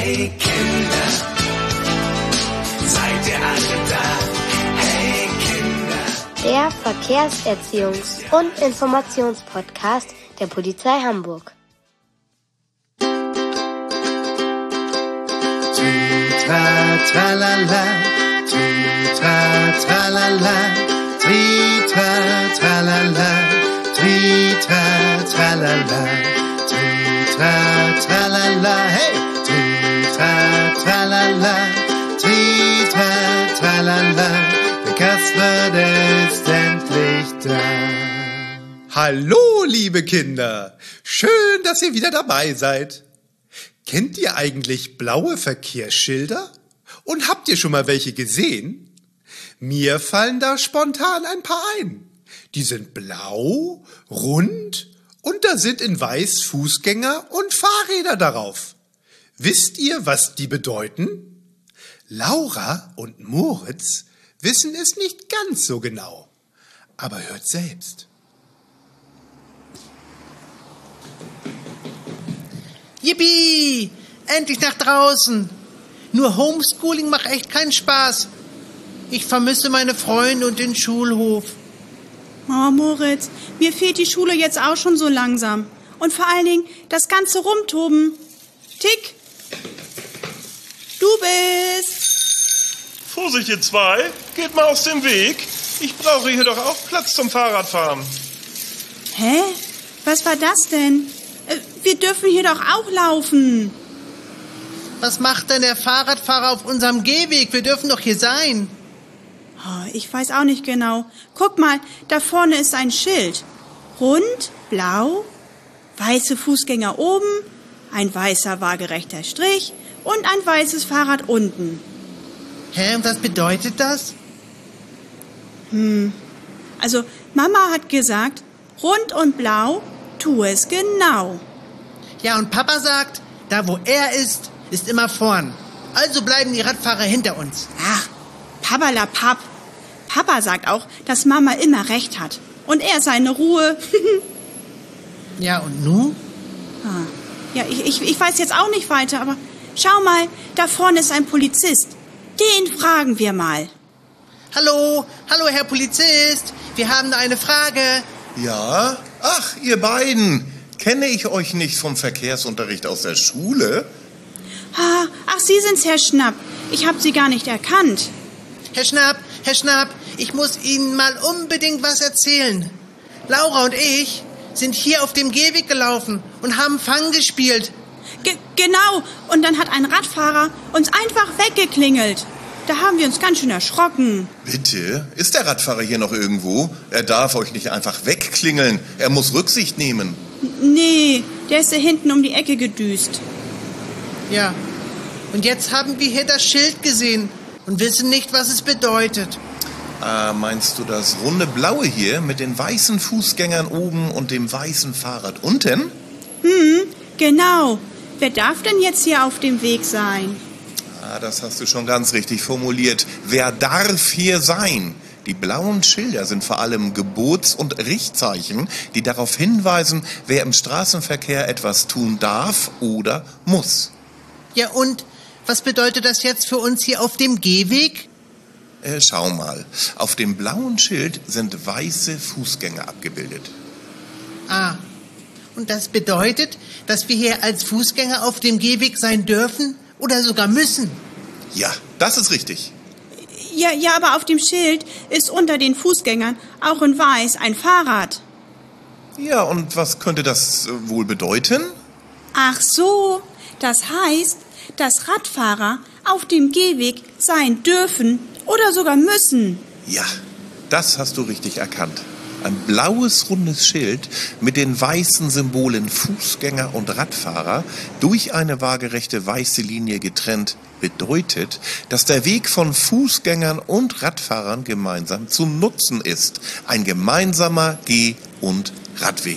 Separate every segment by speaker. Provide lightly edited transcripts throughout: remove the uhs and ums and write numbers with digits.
Speaker 1: Hey Kinder, seid ihr alle da? Hey Kinder.
Speaker 2: Der Verkehrserziehungs- und Informationspodcast der Polizei Hamburg.
Speaker 3: Tri-tra-tra-la-la, tri-tra-tra-la-la, tri-tra-tra-la-la, tri-tra-tra-la-la, tri-tra-tra-la-la, hey! Tri-tra-tra-la-la, tri-tra-tra-la-la, der Kasper, der ist endlich da.
Speaker 4: Hallo, liebe Kinder! Schön, dass ihr wieder dabei seid. Kennt ihr eigentlich blaue Verkehrsschilder? Und habt ihr schon mal welche gesehen? Mir fallen da spontan ein paar ein. Die sind blau, rund und da sind in weiß Fußgänger und Fahrräder darauf. Wisst ihr, was die bedeuten? Laura und Moritz wissen es nicht ganz so genau. Aber hört selbst.
Speaker 5: Yippie! Endlich nach draußen! Nur Homeschooling macht echt keinen Spaß. Ich vermisse meine Freunde und den Schulhof.
Speaker 6: Oh, Moritz, mir fehlt die Schule jetzt auch schon so langsam. Und vor allen Dingen das ganze Rumtoben. Tick! Du bist...
Speaker 7: Vorsicht, ihr zwei! Geht mal aus dem Weg! Ich brauche hier doch auch Platz zum Fahrradfahren.
Speaker 6: Hä? Was war das denn? Wir dürfen hier doch auch laufen.
Speaker 5: Was macht denn der Fahrradfahrer auf unserem Gehweg? Wir dürfen doch hier sein.
Speaker 6: Oh, ich weiß auch nicht genau. Guck mal, da vorne ist ein Schild. Rund, blau, weiße Fußgänger oben, ein weißer waagerechter Strich und ein weißes Fahrrad unten.
Speaker 5: Hä, und was bedeutet das?
Speaker 6: Also, Mama hat gesagt, rund und blau, tu es genau.
Speaker 5: Ja, und Papa sagt, da wo er ist immer vorn. Also bleiben die Radfahrer hinter uns.
Speaker 6: Ach, Pappalapapp. Papa sagt auch, dass Mama immer recht hat. Und er seine Ruhe.
Speaker 5: Ja, und nu?
Speaker 6: Ja, ich weiß jetzt auch nicht weiter, aber schau mal, da vorne ist ein Polizist. Den fragen wir mal.
Speaker 5: Hallo, Herr Polizist. Wir haben da eine Frage.
Speaker 3: Ja? Ach, ihr beiden. Kenne ich euch nicht vom Verkehrsunterricht aus der Schule?
Speaker 6: Ach, Sie sind's, Herr Schnapp. Ich habe Sie gar nicht erkannt.
Speaker 5: Herr Schnapp, ich muss Ihnen mal unbedingt was erzählen. Laura und ich sind hier auf dem Gehweg gelaufen und haben Fang gespielt.
Speaker 6: Genau, und dann hat ein Radfahrer uns einfach weggeklingelt. Da haben wir uns ganz schön erschrocken.
Speaker 3: Bitte? Ist der Radfahrer hier noch irgendwo? Er darf euch nicht einfach wegklingeln. Er muss Rücksicht nehmen.
Speaker 6: Nee, der ist da hinten um die Ecke gedüst.
Speaker 5: Ja, und jetzt haben wir hier das Schild gesehen und wissen nicht, was es bedeutet.
Speaker 3: Meinst du das runde Blaue hier mit den weißen Fußgängern oben und dem weißen Fahrrad unten?
Speaker 6: Genau. Wer darf denn jetzt hier auf dem Weg sein?
Speaker 3: Das hast du schon ganz richtig formuliert. Wer darf hier sein? Die blauen Schilder sind vor allem Gebots- und Richtzeichen, die darauf hinweisen, wer im Straßenverkehr etwas tun darf oder muss.
Speaker 5: Ja, und was bedeutet das jetzt für uns hier auf dem Gehweg?
Speaker 3: Schau mal, auf dem blauen Schild sind weiße Fußgänger abgebildet.
Speaker 5: Und das bedeutet, dass wir hier als Fußgänger auf dem Gehweg sein dürfen oder sogar müssen?
Speaker 3: Ja, das ist richtig.
Speaker 6: Ja, aber auf dem Schild ist unter den Fußgängern auch in weiß ein Fahrrad.
Speaker 3: Ja, und was könnte das wohl bedeuten?
Speaker 6: Ach so, das heißt, dass Radfahrer auf dem Gehweg sein dürfen oder sogar müssen.
Speaker 3: Ja, das hast du richtig erkannt. Ein blaues, rundes Schild mit den weißen Symbolen Fußgänger und Radfahrer durch eine waagerechte weiße Linie getrennt bedeutet, dass der Weg von Fußgängern und Radfahrern gemeinsam zu nutzen ist. Ein gemeinsamer Geh- und Radweg.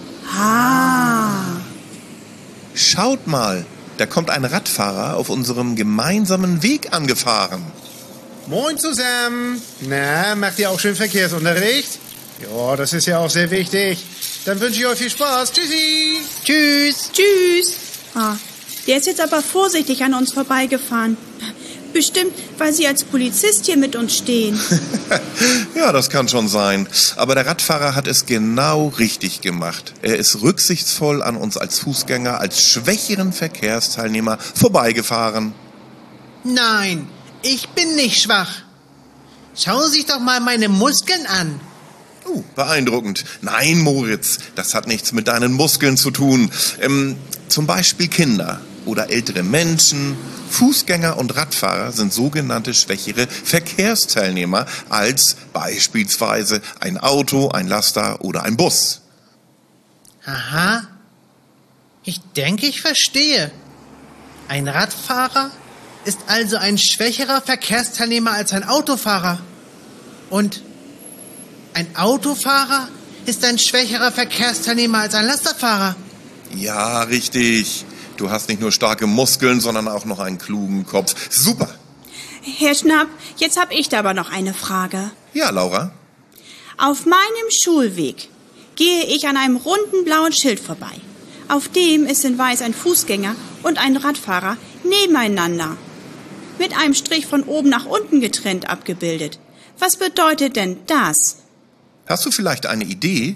Speaker 3: Schaut mal, da kommt ein Radfahrer auf unserem gemeinsamen Weg angefahren.
Speaker 4: Moin zusammen. Na, macht ihr auch schön Verkehrsunterricht? Ja, das ist ja auch sehr wichtig. Dann wünsche ich euch viel Spaß. Tschüssi.
Speaker 5: Tschüss.
Speaker 6: Tschüss. Der ist jetzt aber vorsichtig an uns vorbeigefahren. Bestimmt, weil Sie als Polizist hier mit uns stehen.
Speaker 3: Ja, das kann schon sein. Aber der Radfahrer hat es genau richtig gemacht. Er ist rücksichtsvoll an uns als Fußgänger, als schwächeren Verkehrsteilnehmer vorbeigefahren.
Speaker 5: Nein, ich bin nicht schwach. Schauen Sie sich doch mal meine Muskeln an.
Speaker 3: Beeindruckend. Nein, Moritz, das hat nichts mit deinen Muskeln zu tun. Zum Beispiel Kinder oder ältere Menschen, Fußgänger und Radfahrer sind sogenannte schwächere Verkehrsteilnehmer als beispielsweise ein Auto, ein Laster oder ein Bus.
Speaker 5: Aha. Ich denke, ich verstehe. Ein Radfahrer ist also ein schwächerer Verkehrsteilnehmer als ein Autofahrer. Und ein Autofahrer ist ein schwächerer Verkehrsteilnehmer als ein Lasterfahrer.
Speaker 3: Ja, richtig. Du hast nicht nur starke Muskeln, sondern auch noch einen klugen Kopf. Super.
Speaker 6: Herr Schnapp, jetzt habe ich da aber noch eine Frage.
Speaker 3: Ja, Laura?
Speaker 6: Auf meinem Schulweg gehe ich an einem runden blauen Schild vorbei. Auf dem ist in weiß ein Fußgänger und ein Radfahrer nebeneinander. Mit einem Strich von oben nach unten getrennt abgebildet. Was bedeutet denn das?
Speaker 3: Hast du vielleicht eine Idee?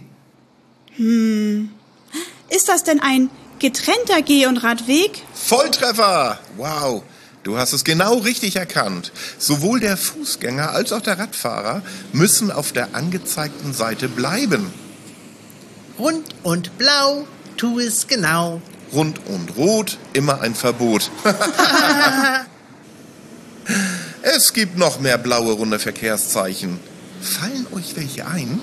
Speaker 6: Ist das denn ein getrennter Geh- und Radweg?
Speaker 3: Volltreffer! Wow, du hast es genau richtig erkannt. Sowohl der Fußgänger als auch der Radfahrer müssen auf der angezeigten Seite bleiben.
Speaker 5: Rund und blau, tu es genau.
Speaker 3: Rund und rot, immer ein Verbot. Es gibt noch mehr blaue runde Verkehrszeichen. Fallen euch welche ein?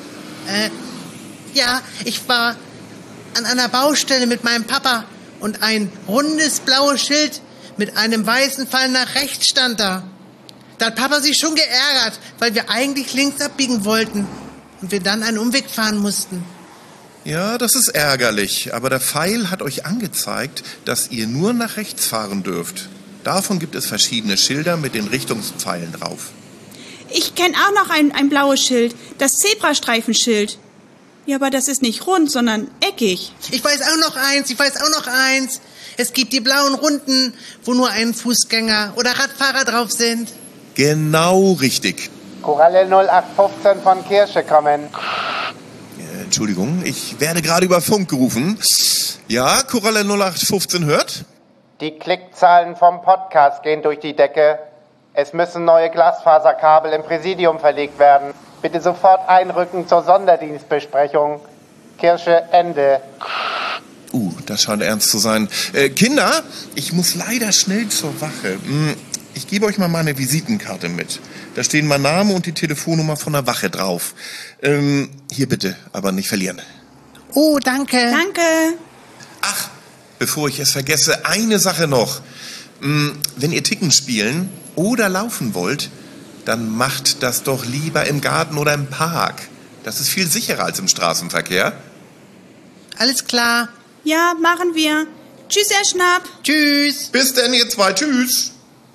Speaker 5: Ja, ich war an einer Baustelle mit meinem Papa und ein rundes blaues Schild mit einem weißen Pfeil nach rechts stand da. Da hat Papa sich schon geärgert, weil wir eigentlich links abbiegen wollten und wir dann einen Umweg fahren mussten.
Speaker 3: Ja, das ist ärgerlich, aber der Pfeil hat euch angezeigt, dass ihr nur nach rechts fahren dürft. Davon gibt es verschiedene Schilder mit den Richtungspfeilen drauf.
Speaker 6: Ich kenne auch noch ein blaues Schild, das Zebrastreifenschild. Ja, aber das ist nicht rund, sondern eckig.
Speaker 5: Ich weiß auch noch eins. Es gibt die blauen Runden, wo nur ein Fußgänger oder Radfahrer drauf sind.
Speaker 3: Genau richtig.
Speaker 8: Koralle 0815 von Kirsche kommen.
Speaker 3: Entschuldigung, ich werde gerade über Funk gerufen. Ja, Koralle 0815 hört?
Speaker 8: Die Klickzahlen vom Podcast gehen durch die Decke. Es müssen neue Glasfaserkabel im Präsidium verlegt werden. Bitte sofort einrücken zur Sonderdienstbesprechung. Kirsche, Ende.
Speaker 3: Das scheint ernst zu sein. Kinder, ich muss leider schnell zur Wache. Ich gebe euch mal meine Visitenkarte mit. Da stehen mein Name und die Telefonnummer von der Wache drauf. Hier bitte, aber nicht verlieren.
Speaker 5: Oh, danke.
Speaker 6: Danke.
Speaker 3: Ach, bevor ich es vergesse, eine Sache noch. Wenn ihr Ticken spielen oder laufen wollt, dann macht das doch lieber im Garten oder im Park. Das ist viel sicherer als im Straßenverkehr.
Speaker 5: Alles klar.
Speaker 6: Ja, machen wir. Tschüss, Herr Schnapp.
Speaker 5: Tschüss.
Speaker 3: Bis denn, ihr zwei. Tschüss.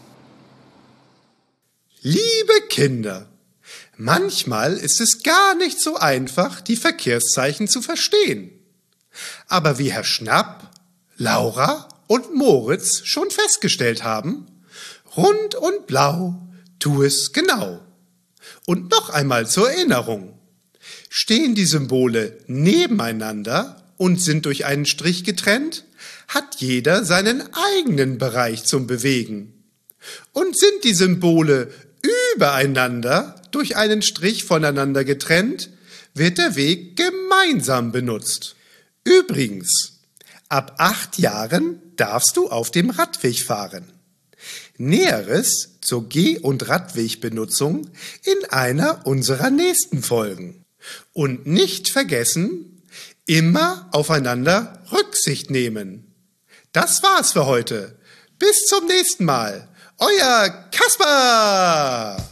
Speaker 4: Liebe Kinder, manchmal ist es gar nicht so einfach, die Verkehrszeichen zu verstehen. Aber wie Herr Schnapp, Laura und Moritz schon festgestellt haben, rund und blau, tu es genau. Und noch einmal zur Erinnerung. Stehen die Symbole nebeneinander und sind durch einen Strich getrennt, hat jeder seinen eigenen Bereich zum Bewegen. Und sind die Symbole übereinander durch einen Strich voneinander getrennt, wird der Weg gemeinsam benutzt. Übrigens, ab 8 Jahren darfst du auf dem Radweg fahren. Näheres zur Geh- und Radwegbenutzung in einer unserer nächsten Folgen. Und nicht vergessen, immer aufeinander Rücksicht nehmen. Das war's für heute. Bis zum nächsten Mal. Euer Kasper!